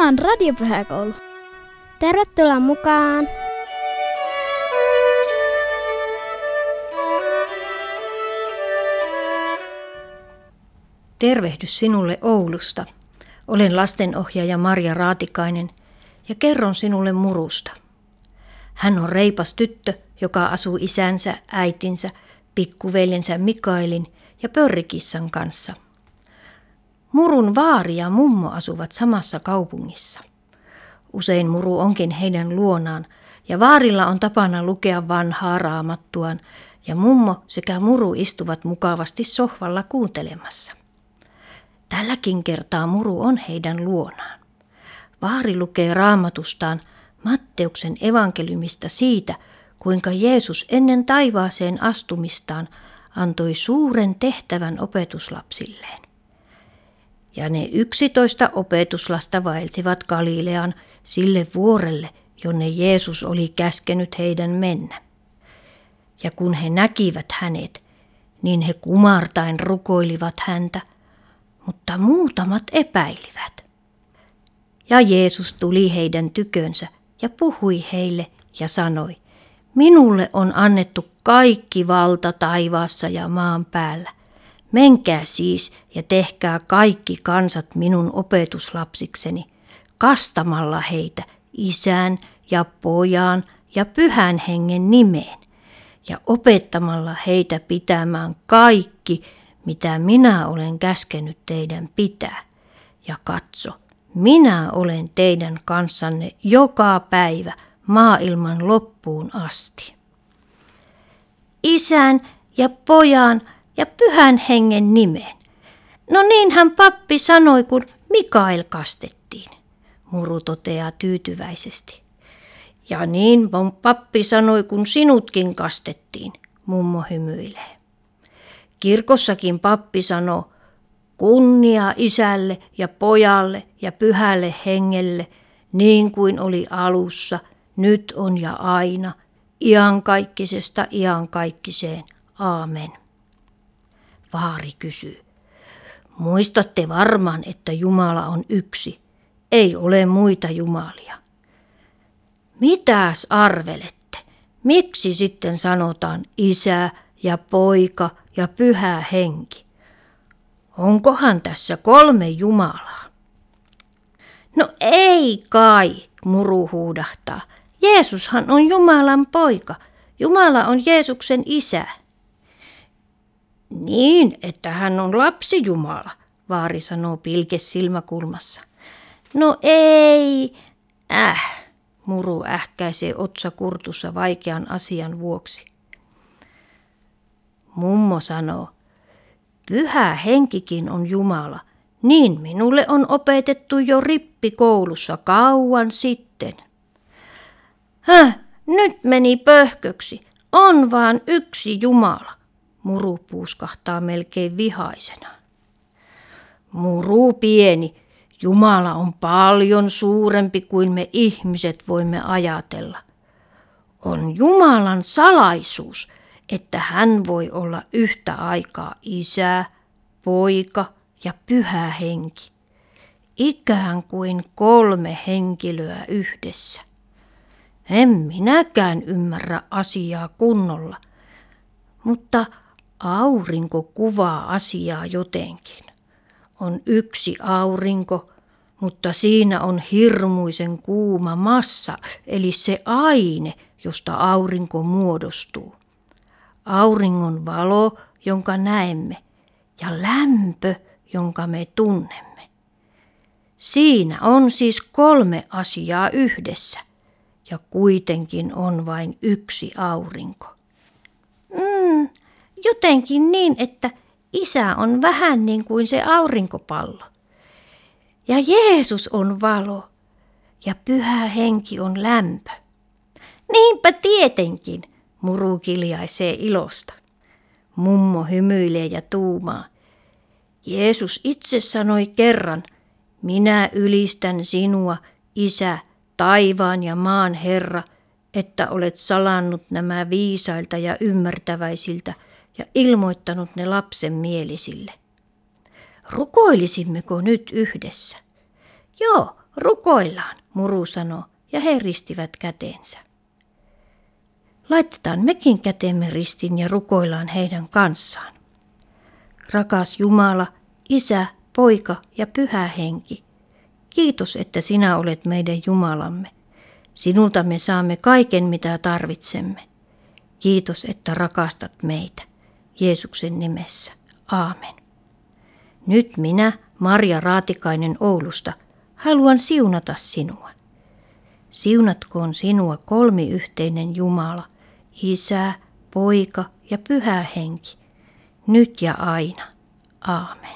Tämä on Radiopyhäkoulu. Tervetuloa mukaan! Tervehdys sinulle Oulusta. Olen lastenohjaaja Marja Raatikainen ja kerron sinulle Murusta. Hän on reipas tyttö, joka asuu isänsä, äitinsä, pikkuveljensä Mikaelin ja pörrikissan kanssa. Murun vaari ja mummo asuvat samassa kaupungissa. Usein Muru onkin heidän luonaan ja vaarilla on tapana lukea vanhaa raamattuaan ja mummo sekä Muru istuvat mukavasti sohvalla kuuntelemassa. Tälläkin kertaa Muru on heidän luonaan. Vaari lukee raamatustaan Matteuksen evankeliumista siitä, kuinka Jeesus ennen taivaaseen astumistaan antoi suuren tehtävän opetuslapsilleen. Ja ne 11 opetuslasta vaelsivat Galileaan sille vuorelle, jonne Jeesus oli käskenyt heidän mennä. Ja kun he näkivät hänet, niin he kumartain rukoilivat häntä, mutta muutamat epäilivät. Ja Jeesus tuli heidän tykönsä ja puhui heille ja sanoi, minulle on annettu kaikki valta taivaassa ja maan päällä. Menkää siis ja tehkää kaikki kansat minun opetuslapsikseni, kastamalla heitä Isän ja Pojan ja Pyhän Hengen nimeen ja opettamalla heitä pitämään kaikki, mitä minä olen käskenyt teidän pitää. Ja katso, minä olen teidän kanssanne joka päivä maailman loppuun asti. Isän ja Pojan ja Pyhän Hengen nimeen. No niinhän pappi sanoi, kun Mikael kastettiin, Muru toteaa tyytyväisesti. Ja niin pappi sanoi, kun sinutkin kastettiin, mummo hymyilee. Kirkossakin pappi sanoo, kunnia Isälle ja Pojalle ja Pyhälle Hengelle, niin kuin oli alussa, nyt on ja aina, iankaikkisesta iankaikkiseen. Aamen. Vaari kysyy, muistatte varmaan, että Jumala on yksi, ei ole muita jumalia. Mitäs arvelette, miksi sitten sanotaan Isä ja Poika ja Pyhä Henki? Onkohan tässä 3 Jumalaa? No ei kai, Muru huudahtaa. Jeesushan on Jumalan poika. Jumala on Jeesuksen isä. Niin, että hän on lapsi Jumala, vaari sanoo pilke silmäkulmassa. No ei, Muru ähkäisee otsa kurtussa vaikean asian vuoksi. Mummo sanoo, Pyhä Henkikin on Jumala, niin minulle on opetettu jo rippikoulussa kauan sitten. Nyt meni pöhköksi, on vaan yksi Jumala, Muru puuskahtaa melkein vihaisena. Muru pieni, Jumala on paljon suurempi kuin me ihmiset voimme ajatella. On Jumalan salaisuus, että hän voi olla yhtä aikaa Isä, Poika ja Pyhä Henki. Ikään kuin 3 henkilöä yhdessä. En minäkään ymmärrä asiaa kunnolla, mutta aurinko kuvaa asiaa jotenkin. On yksi aurinko, mutta siinä on hirmuisen kuuma massa, eli se aine, josta aurinko muodostuu. Auringon valo, jonka näemme, ja lämpö, jonka me tunnemme. Siinä on siis 3 asiaa yhdessä, ja kuitenkin on vain yksi aurinko. Jotenkin niin, että Isä on vähän niin kuin se aurinkopallo. Ja Jeesus on valo, ja Pyhä Henki on lämpö. Niinpä tietenkin, Muru kiljaisee ilosta. Mummo hymyilee ja tuumaa. Jeesus itse sanoi kerran, minä ylistän sinua, Isä, taivaan ja maan Herra, että olet salannut nämä viisailta ja ymmärtäväisiltä ja ilmoittanut ne lapsen mielisille. Rukoilisimmeko nyt yhdessä? Joo, Rukoillaan, muru sanoi, ja he ristivät käteensä. Laitetaan mekin kätemme ristiin ja rukoillaan heidän kanssaan. Rakas Jumala, Isä, Poika ja Pyhä Henki, kiitos, että sinä olet meidän Jumalamme. Sinulta me saamme kaiken, mitä tarvitsemme. Kiitos, että rakastat meitä. Jeesuksen nimessä. Aamen. Nyt minä, Marja Raatikainen Oulusta, haluan siunata sinua. Siunatkoon sinua kolmiyhteinen Jumala, Isä, Poika ja Pyhä Henki, nyt ja aina. Aamen.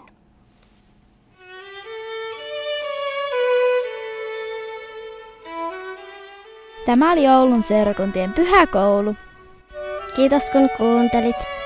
Tämä oli Oulun seurakuntien pyhäkoulu. Kiitos kun kuuntelit.